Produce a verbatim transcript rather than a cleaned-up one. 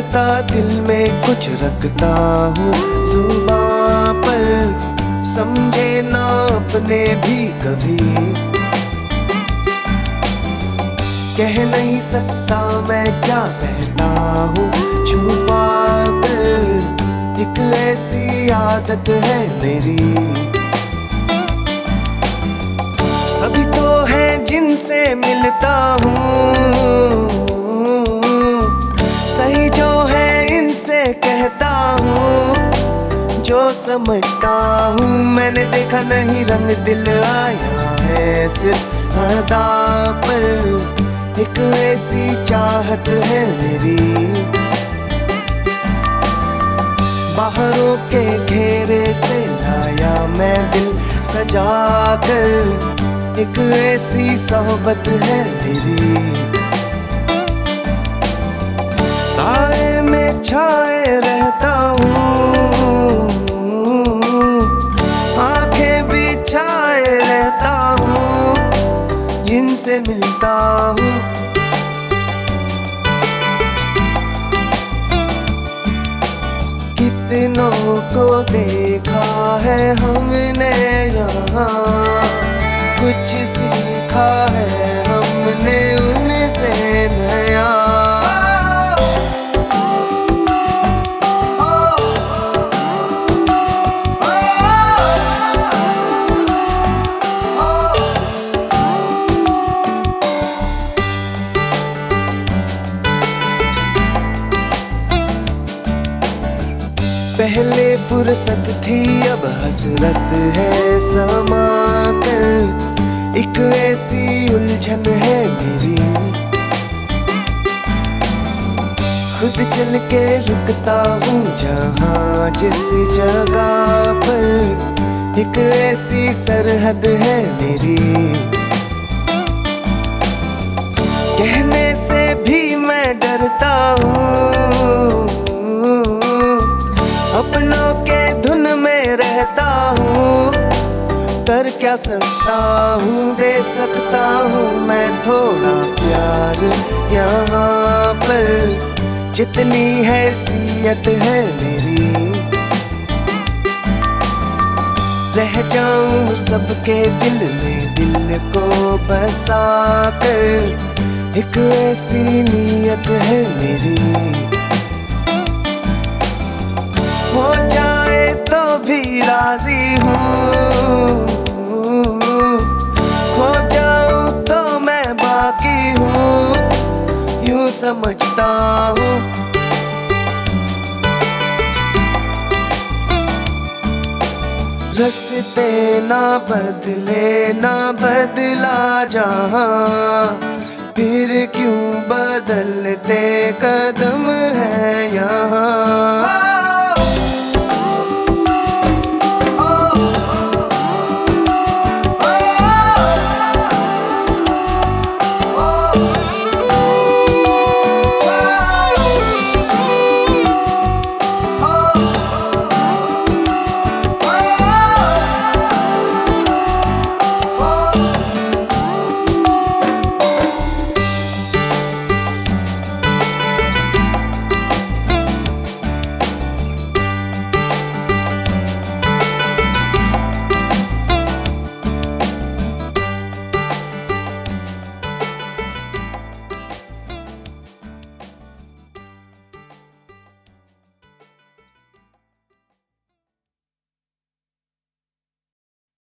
चाहता दिल में कुछ रखता हूँ जुबां पर, समझे ना अपने भी कभी। कह नहीं सकता मैं क्या सहता हूँ छुपा कर, एक ऐसी आदत है मेरी। सभी तो है जिनसे मिलता हूँ, सही जो है इनसे कहता हूँ, जो समझता हूँ। मैंने देखा नहीं रंग दिल आया है सिर्फ अदा पर, एक ऐसी चाहत है मेरी। बाहरों के घेरे से लाया मैं दिल सजा कर, एक ऐसी सोहबत है मेरी। साए में छाए रहता हूँ, आंखें बिछाए रहता हूँ, जिनसे मिलता हूँ। कितनों को देखा है हमने यहाँ, कुछ सीखा है हमने उनसे नया। पहले फुर्सत थी अब हसरत है समा कर, एक ऐसी उलझन है मेरी। खुद चल के रुकता हूँ जहाँ जिस जगह पर, एक ऐसी सरहद है मेरी। कहने से भी मैं डरता हूँ, अपनों के धुन में रहता हूँ। कर क्या सकता हूँ, दे सकता हूँ मैं थोड़ा प्यार यहाँ पर, जितनी हैसियत है मेरी। रह जाऊँ सबके दिल में दिल को बसा कर, एक ऐसी नीयत है मेरी। हो जाए तो भी राजी हूँ, हो जाऊँ तो मैं बाकी हूँ, यूं समझता हूँ। रास्ते ना बदले ना बदला जहाँ, फिर क्यों बदलते कदम है यहाँ।